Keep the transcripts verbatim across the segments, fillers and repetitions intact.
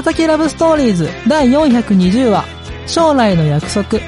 崎ラブストーリーズだいよんひゃくにじゅうわ将来の約束。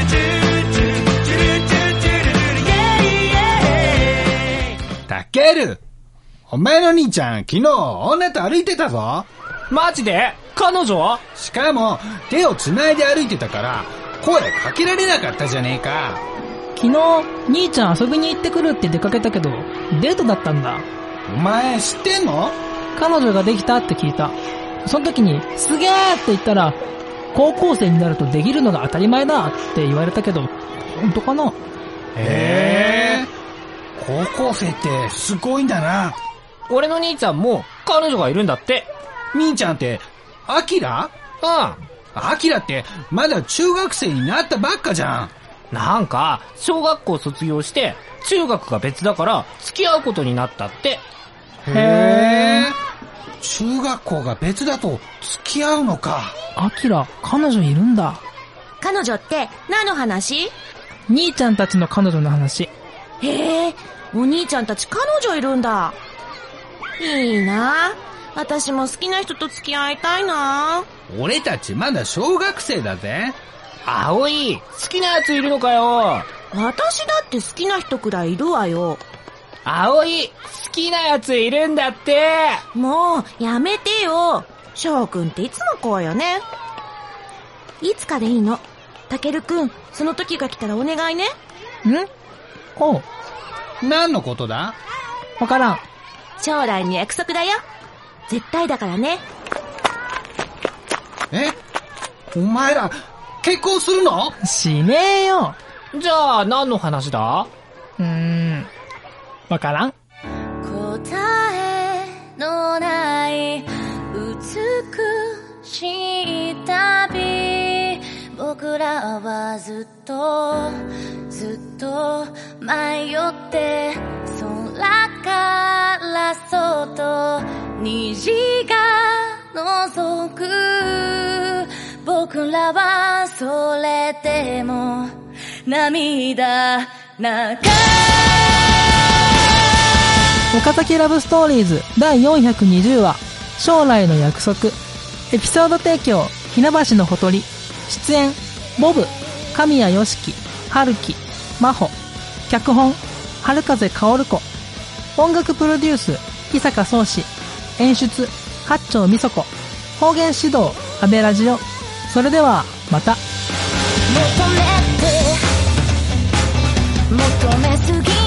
たける、お前の兄ちゃん昨日女と歩いてたぞ。 マジで？彼女？ しかも手を繋いで歩いてたから声かけられなかったじゃねえか。 昨日兄ちゃん遊びに行ってくるって出かけたけどデートだったんだ。 お前知ってんの？ 彼女ができたって聞いた。その時にすげーって言ったら、高校生になるとできるのが当たり前だって言われたけど本当かな。 へー、高校生ってすごいんだな。 俺の兄ちゃんも彼女がいるんだって。 兄ちゃんってアキラ？ うん。 アキラってまだ中学生になったばっかじゃん。 なんか小学校卒業して中学が別だから付き合うことになったって。 へー、中学校が別だと付き合うのか。 アキラ彼女いるんだ。 彼女って何の話？ 兄ちゃんたちの彼女の話。 へえ、お兄ちゃんたち彼女いるんだ。いいな、私も好きな人と付き合いたいな。 俺たちまだ小学生だぜ。 葵、好きなやついるのかよ。 私だって好きな人くらいいるわよ。 葵、好きなやついるんだって。 もうやめてよ。翔くんっていつもこうよね。いつかでいいの。たけるくん、その時が来たらお願いね。 ん？おう。 何のことだ？ わからん。 将来の約束だよ。絶対だからね。 え？お前ら結婚するの？ しねえよ。 じゃあ何の話だ？ うーん、わからん。 答えのない美しい旅、僕らはずっとずっと迷って、空からそっと虹が覗く。僕らはそれでも涙流岡崎ラブストーリーズだいよんひゃくにじゅうわ将来の約束。エピソード提供ひなばしのほとり。出演ボブ、神谷よしき、春樹、真帆。脚本春風薫子。音楽プロデュース伊坂壮志。演出八丁美佐子。方言指導阿部ラジオ。それではまた。 求めて求めすぎ